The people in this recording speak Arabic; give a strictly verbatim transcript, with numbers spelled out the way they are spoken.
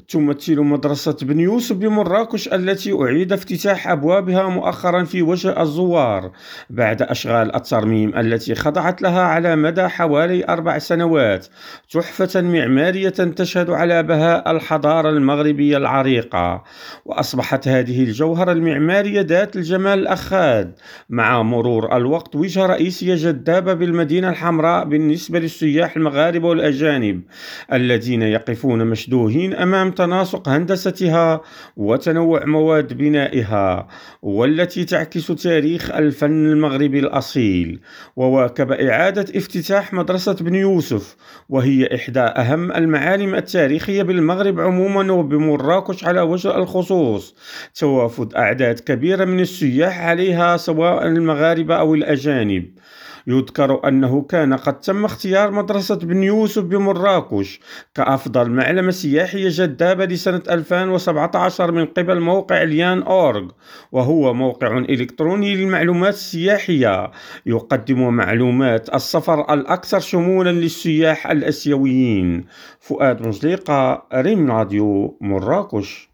تمثل مدرسة بن يوسف بمراكش التي أعيد افتتاح أبوابها مؤخرا في وجه الزوار بعد أشغال الترميم التي خضعت لها على مدى حوالي أربع سنوات، تحفة معمارية تشهد على بهاء الحضارة المغربية العريقة. وأصبحت هذه الجوهرة المعمارية ذات الجمال الأخاذ مع مرور الوقت وجهة رئيسية جذابة بالمدينة الحمراء بالنسبة للسياح المغاربة والأجانب الذين يقفون مشدوهين أمام تناسق هندستها وتنوع مواد بنائها، والتي تعكس تاريخ الفن المغربي الأصيل. وواكب إعادة افتتاح مدرسة بن يوسف، وهي إحدى أهم المعالم التاريخية بالمغرب عموما وبمراكش على وجه الخصوص، توافد أعداد كبيرة من السياح عليها سواء المغاربة أو الأجانب. يذكر أنه كان قد تم اختيار مدرسة بن يوسف بمراكش كأفضل معلمة سياحية جذابة لسنة ألفين وسبعة عشر من قبل موقع ليان أورغ، وهو موقع إلكتروني للمعلومات السياحية يقدم معلومات السفر الأكثر شمولا للسياح الآسيويين. فؤاد مزليقة، ريم راديو، مراكش.